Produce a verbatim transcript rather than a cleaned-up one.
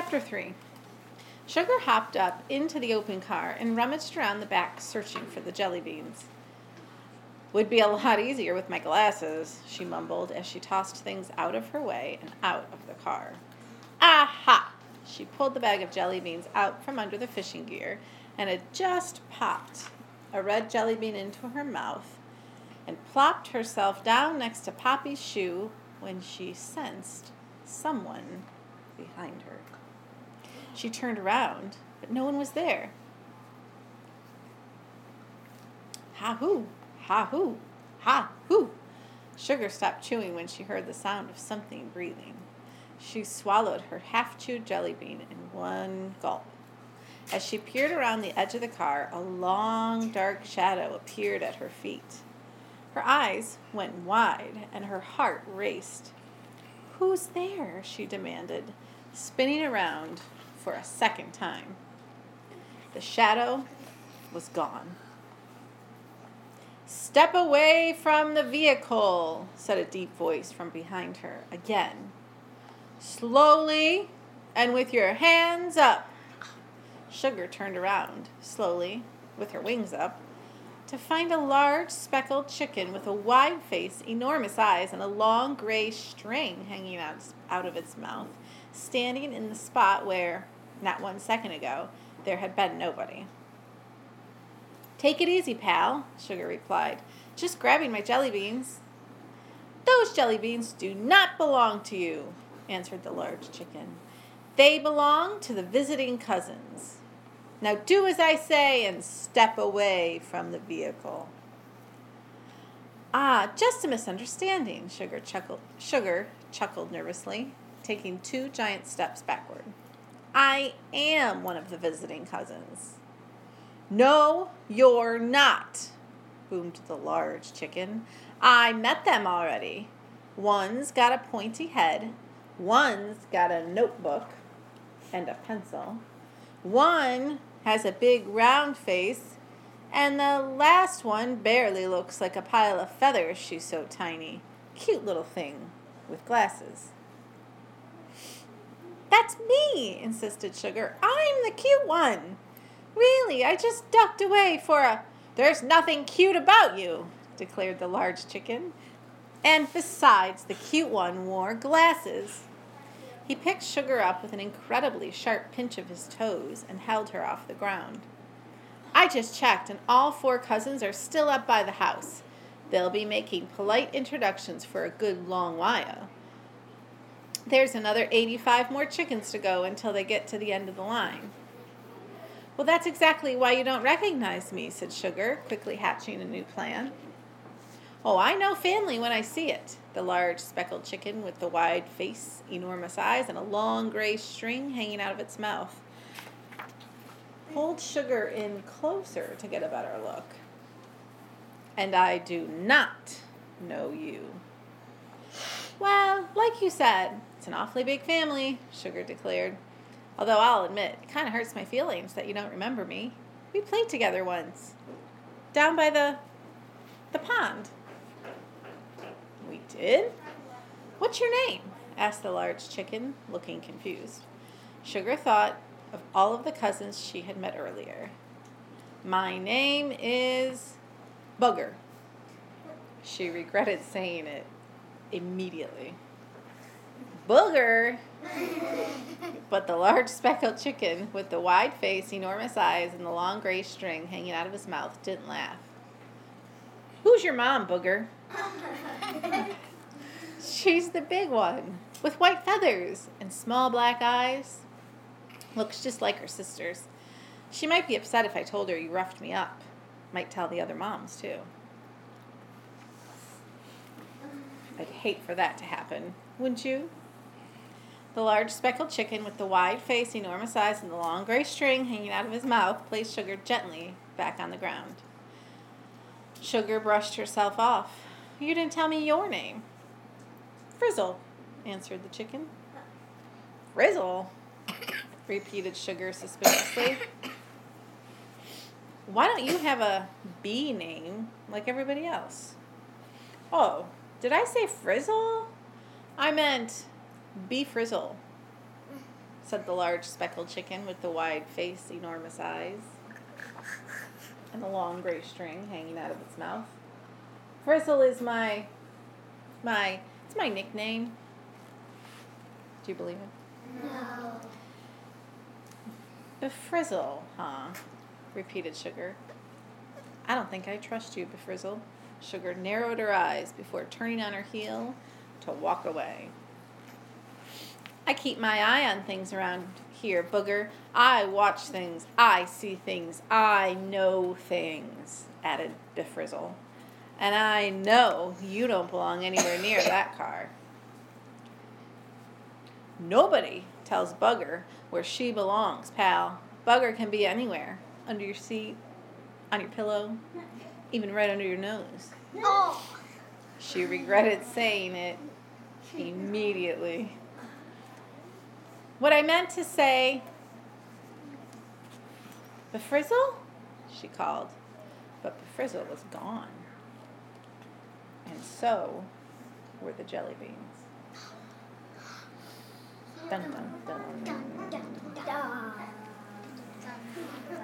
Chapter three. Sugar hopped up into the open car and rummaged around the back searching for the jelly beans. "Would be a lot easier with my glasses," she mumbled as she tossed things out of her way and out of the car. Aha! She pulled the bag of jelly beans out from under the fishing gear and had just popped a red jelly bean into her mouth and plopped herself down next to Poppy's shoe when she sensed someone behind her. She turned around, but no one was there. Ha-hoo, ha-hoo, ha-hoo. Sugar stopped chewing when she heard the sound of something breathing. She swallowed her half-chewed jelly bean in one gulp. As she peered around the edge of the car, a long, dark shadow appeared at her feet. Her eyes went wide, and her heart raced. "Who's there?" she demanded, spinning around for a second time. The shadow was gone. "Step away from the vehicle," said a deep voice from behind her again. "Slowly and with your hands up." Sugar turned around, slowly, with her wings up, to find a large speckled chicken with a wide face, enormous eyes, and a long gray string hanging out, out of its mouth, standing in the spot where, not one second ago, there had been nobody. "Take it easy, pal," Sugar replied. "Just grabbing my jelly beans." "Those jelly beans do not belong to you," answered the large chicken. "They belong to the visiting cousins. Now do as I say and step away from the vehicle." "Ah, just a misunderstanding," Sugar chuckled, Sugar chuckled nervously, taking two giant steps backward. "I am one of the visiting cousins." "No, you're not," boomed the large chicken. "I met them already. One's got a pointy head, one's got a notebook and a pencil, one has a big round face, and the last one barely looks like a pile of feathers, she's so tiny. Cute little thing with glasses." "That's me," insisted Sugar. "I'm the cute one. Really, I just ducked away for a—" "There's nothing cute about you," declared the large chicken. "And besides, the cute one wore glasses." He picked Sugar up with an incredibly sharp pinch of his toes and held her off the ground. "I just checked, and all four cousins are still up by the house. They'll be making polite introductions for a good long while. There's another eighty-five more chickens to go until they get to the end of the line." "Well, that's exactly why you don't recognize me," said Sugar, quickly hatching a new plan. "Oh, I know family when I see it." The large speckled chicken with the wide face, enormous eyes, and a long gray string hanging out of its mouth pulled Sugar in closer to get a better look. "And I do not know you." "Well, like you said, it's an awfully big family," Sugar declared. "Although I'll admit, it kind of hurts my feelings that you don't remember me. We played together once, down by the, the pond." "We did? What's your name?" asked the large chicken, looking confused. Sugar thought of all of the cousins she had met earlier. "My name is Bugger." She regretted saying it immediately. "Booger?" But the large speckled chicken with the wide face, enormous eyes, and the long gray string hanging out of his mouth didn't laugh. "Who's your mom, Booger?" "She's the big one, with white feathers and small black eyes. Looks just like her sisters. She might be upset if I told her you roughed me up. Might tell the other moms, too." "I'd hate for that to happen, wouldn't you?" The large speckled chicken with the wide face, enormous eyes, and the long gray string hanging out of his mouth placed Sugar gently back on the ground. Sugar brushed herself off. "You didn't tell me your name." "Frizzle," answered the chicken. "Frizzle?" repeated Sugar suspiciously. "Why don't you have a bee name like everybody else?" "Oh, did I say Frizzle? I meant Bee Frizzle." said the large speckled chicken with the wide face, enormous eyes, and the long gray string hanging out of its mouth. Frizzle is my, my, it's my nickname. Do you believe it? No. Befrizzle, huh? Repeated Sugar. I don't think I trust you, Befrizzle. Sugar narrowed her eyes before turning on her heel to walk away. I keep my eye on things around here, Booger. I watch things. I see things. I know things, added Befrizzle. And I know you don't belong anywhere near that car. Nobody tells Bugger where she belongs, pal. Bugger can be anywhere. Under your seat, on your pillow, even right under your nose. Oh. She regretted saying it immediately. What I meant to say, Befrizzle? She called. But Befrizzle was gone. And so were the jelly beans. Dun dun dun. Dun, dun, dun.